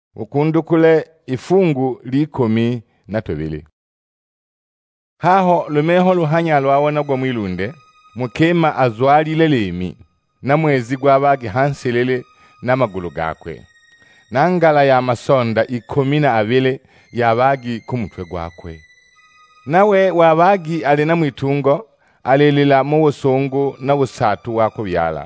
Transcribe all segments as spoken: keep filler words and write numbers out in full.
Ukundukule ifungu likomi na tobili. Haho lumeho luhanya lwawona gwa mwilunde, mukema azwalile lemi, na mwezi gwabagi hansilile na magulu gakwe. Nangala ya masonda ikomi na abili yabagi kumutwe gwakwe. Nawe wabagi alina mwitungo, alilila mu busungu na busatu wako byala.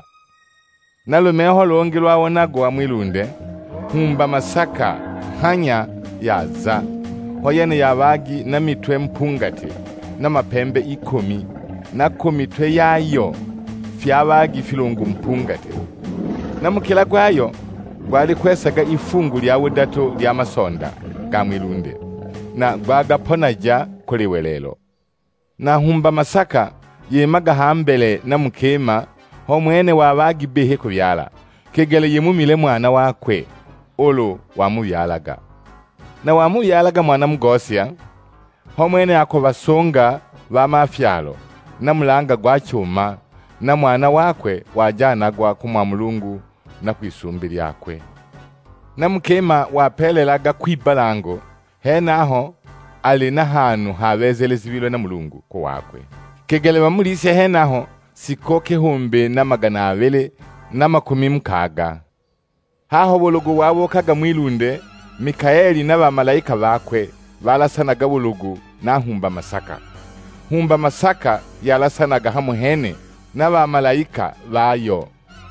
Na lumeho longi lwawona gwa mwilunde, humba masaka hanya yaza. Hoyene yabagi na mitwe mpungati, na mapembe ikomi, na komitwe yayo fyabagi filungu mpungati. Na mukila gwayo gwali kwesaga ifungu lya wudatu lya masonda ga mwilunde, na gwagaponaja kuliwelelo. Na humba masaka yemaga hambele na mukema ho mwene wabagi behe kubyala, kegele yemumile mwana wakwe olo wamubyalaga. Na wamubyalaga mwana mugosya, ho mwene ako basonga ba mafyalo, na mulanga gwa cyuma, na mwana wakwe wajanagwa kumwa mulungu na kwisumbi lyakwe. Na mukema wapelelaga kwibalango, henaho ali na hanu habezelezibilo na mulungu ko wakwe. Kegele bamulise henaho sikoke humbe na magana abele na makumi mkaga. Haho bulugu wabokaga mwilunde, Mikaeli na bamalayika bakwe balasanaga bulugu na humba masaka. Humba masaka yalasanaga hamuhene na bamalayika bayo.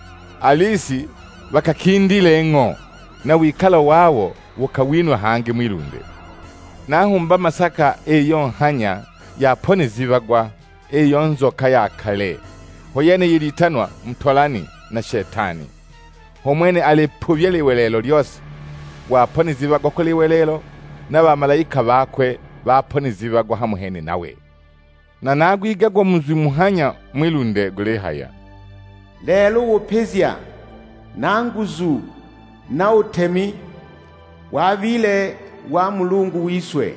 Alisi bakakindile ngo, na wikala wawo wukawinwa hange mwilunde. Na humba masaka eyo hanya yapone zibagwa eyo nzoka ya kale. Hoyene yilitanwa mtolani na shetani. Homwene alipubyele welelo lyose wapone zibagwa kuli welelo, na bamalayika bakwe bapone zibagwa hamuhene nawe. Na nagwigagwa muzimu hanya mwilunde gulehaya. Lelo wopezya na nguzu na utemi wabile wa mulungu wiswe,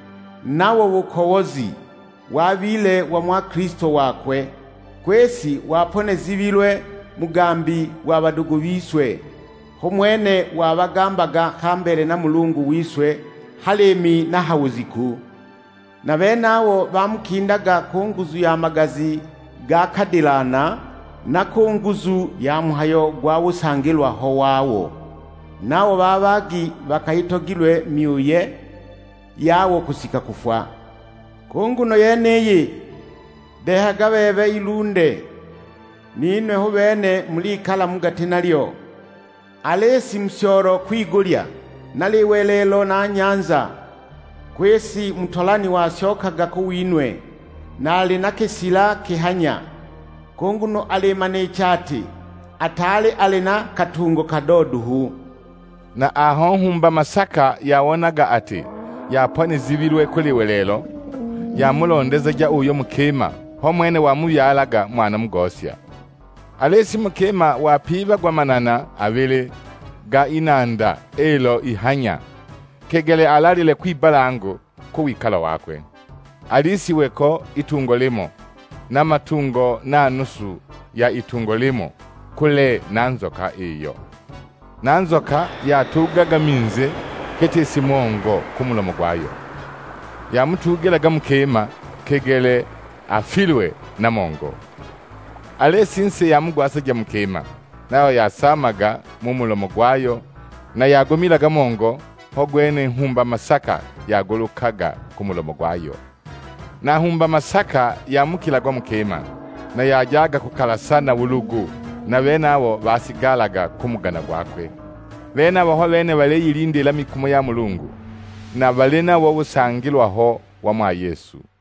nawo wukowozi wabile wa mwa Kristo wakwe, kwesi wapone zibilwe mugambi wa badugu biswe. Homwene wabagambaga hambere na mulungu wiswe halemi na hawuziku. Na benawo bamukindaga kunguzu ya magazi ga kadilana na kunguzu ya muhayo gwa usangilwa ho wawo. Nawo babagi bakayitogilwe myuye yawo kusika kufwa. Kunguno yeneye dehaga bebe ilunde, ninwe hubene mulikala mugati nalyo. Alesi msyoro kwigulya naliwelelo na nyanza, kwesi mtolani wasyokaga kuwinwe, na alinakesila kihanya. Kunguno alimane chati, atali alina katungo kadoduhu. Na aho humba masaka yawonaga ati yapone zibilwe kuli welelo, yamulondeza ja uyo mukema ho mwene wamubyalaga mwana mugosya. Alesi mukema wapiba gwa manana abele ga inanda elo ihanya, kegele alalile kwibalango kuwikala wakwe. Alisi weko itungo limo, na matungo na nusu ya itungo limo kule nanzoka iyo. Nanzoka yatugaga minze kete simongo kumulomo gwayo. Yamutugelaga mukema kegele afilwe na mongo. Alesi nse yamugwasa ja mukema, nayo yasamaga mumulomo gwayo, na yagomilaga mongo hogwene humba masaka yagolukaga kumulomo gwayo. Na humba masaka yamukilagwa mukema, na yajaga kukalasana wulugu, na benawo basigalaga kumugana gwakwe. Benawo ho bene bale yilindila mikumo ya mulungu, na balena wo busangilwa ho wa mwa Yesu.